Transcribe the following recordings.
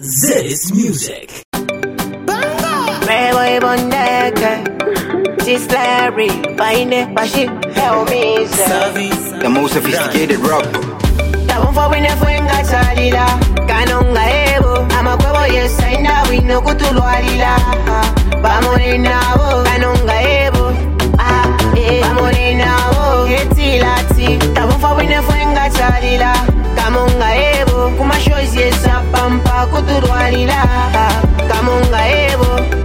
This music. Playboy Bondeka, this Larry, find it, but she help me. The most sophisticated rock. Tabon for winner for inga chalila, kanonga ebo, ama kwebo yesaina wino kutulu alila. Bamorena wo, kanonga ebo, bamorena wo, hetilati. Tabon for winner for inga chalila, kamonga ebo, kuma shows yesa pampa kutulu alila. Kamonga ebo.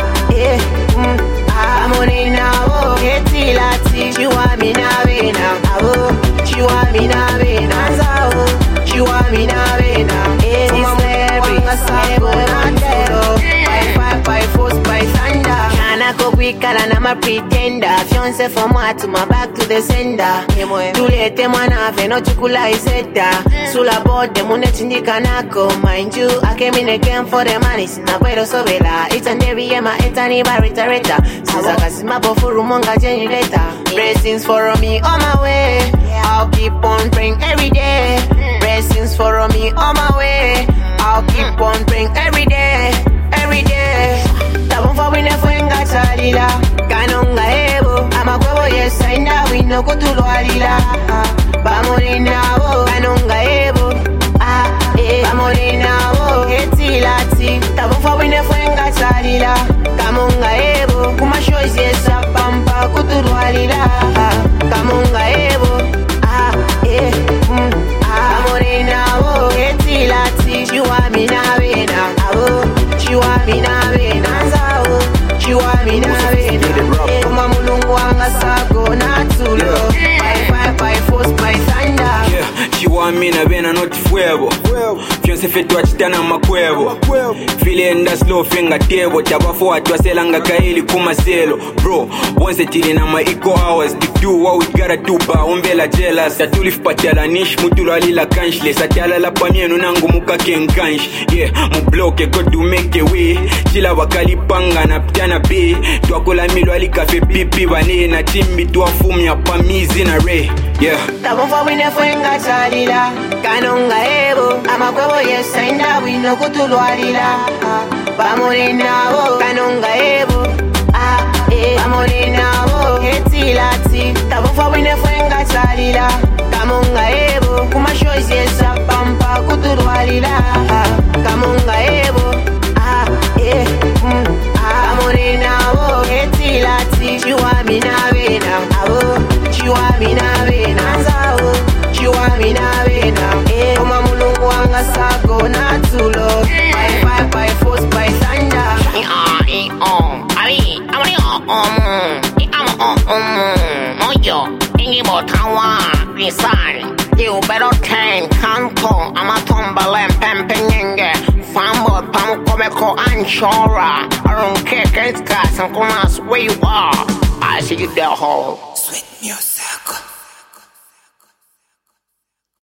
Morena, oh, hetilati. She want me na vena, oh. She want me na vena, oh. She want me na vena. It's Larry, by force, by thunder. Kana ko kwikala na ma pretender. Fiance from moi to my back to the sender. Tulete mwana fe no chukula iseta. Sula bode mune chindika nako. Mind you, I came in again for the money. Sina puedo sobela. It's an every ema, it's an ibarita. Since kasima bofuru monga generator. Blessings for me on my way. I'll keep on praying every day. Blessings for me on my way. I'll keep on praying every day. Every day. Tabon for winner for inga chalila. Kanonga ebo. Ama kwebo yesaina wino kutulu alila. Bamorena wo. Kanonga ebo. Bamorena wo. Hetilati. Tabon for winner for inga chalila. Kamonga ebo. Kuma shows yesa pampa kutulu alila. Kamonga ebo. Bamorena wo. Hetilati. She want me na vena. She want me na vena. She want me na vena. Kuma mulungu anga sago na tulo. By force, by thunder. Yeah, she want me na vena not fuego. Fiance fetu achitana makwebo. File enda slow finger table. Tabafu watu waselanga kaili kuma selo. Bro, once tili na ma eco hours. To do what we gotta do ba umbela jealous. Tatulif patiala nish mutulu alila kanshless. Atiala la pamienu nangu muka kenkansh. Yeah, mu bloke go to make a way. Chila wakali panga na ptiana be. Tuakola milo alikafe pipi vane. Na timbi tuafumi ya pamizi na re. Yeah. Tabon for winner for inga chalila. Kanonga ebo. Ama kwebo yesaina wino kutulu alila. Bamorena wo. Kanonga ebo. Bamorena wo. Hetilati. Tabon for winner for inga chalila. Kamonga ebo. Kuma shows yesa pampa kutulu alila. Kamonga ebo. Bamorena wo. Hetilati. She want me na vena. She want me na vena. She want me na vena. Kuma mulungu anga sago na tulo. By force, by thunder. You better tank, canto, amatombalem, pempenyenge, fambo, pamukomeko, anchora. I don't care, it's gas, and come ask where you are. I see you there, hole. Sweet music.